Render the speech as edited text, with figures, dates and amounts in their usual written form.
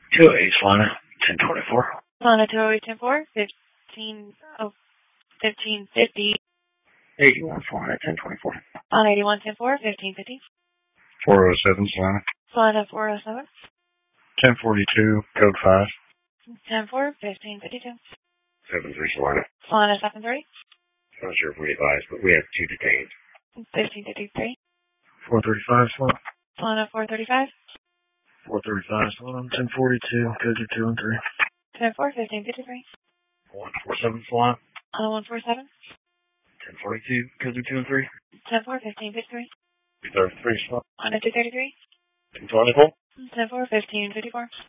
208 Solana, 1024. Solana 208 10-4, 1550. 81 Solana, 1024. Solana 81 10-4, 1550. 407 Solana. Solana 407. 1042, code 5. 10-4, 1552. 73 Solana. Solana 73. Not sure if we advised, but we have 2 detained. 1553. 435 Solana. Solana 435. 435 Solana, 1042, code 2 and 3. 10-4, 1553. 147 Solana. Solana 147. 1042, code 2 and 3. 10-4, 1553. 233 Solana. Solana 233. 1024. 10-4, 1554.